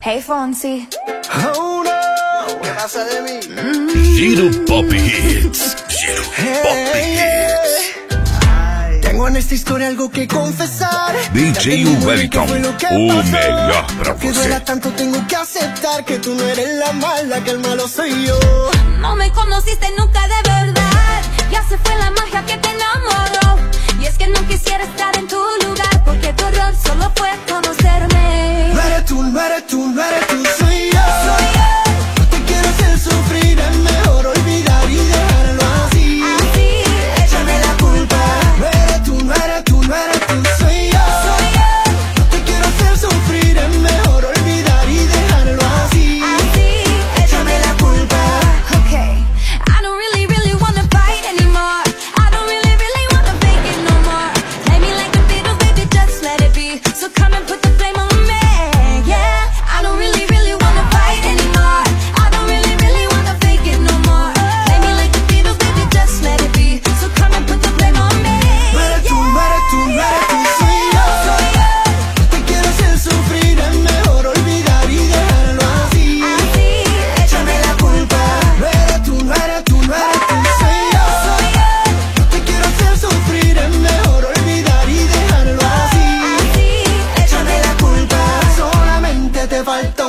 Hey Fonsi. Oh no, ¿qué pasa de mí? Giro Pop Hits. Giro Pop Hits. Tengo en esta historia algo que confesar. DJ Wellington, o melhor pra Que duela você. tanto, tengo que aceptar que tú no eres la mala, que el malo soy yo. No me conociste nunca de verdad. Ya se fue la magia que te enamoró. Y es que no quisiera estar en tu lugar, porque tu error solo fue conocerme. No eres tú, no eres tú, no eres tú, soy yo. Soy yo. No te quiero hacer sufrir, es mejor olvidar y dejarlo así. Así, Échame la culpa. No eres tú, no eres tú, no eres tú, soy yo. soy yo. No te quiero hacer sufrir, es mejor olvidar y dejarlo así. Así, Échame la culpa. okay. I don't really, really wanna fight anymore. I don't really, really wanna fake it no more. Play me like the Beatles, baby, just let it be. So come and put the blame on me, yeah. I don't really, really wanna fight anymore. I don't really, really wanna fake it no more. Play me like the Beatles, baby, just let it be. So come and put the blame on me, No eres tú, no eres tú, no eres tú, soy yo. soy yo. No te quiero hacer sufrir, es mejor olvidar y dejarlo así. Así, Échame la culpa. No eres tú, no eres tú, no eres tú, soy yo. soy yo. No te quiero hacer sufrir, es mejor olvidar y dejarlo así. Así, Échame la culpa. Solamente te faltó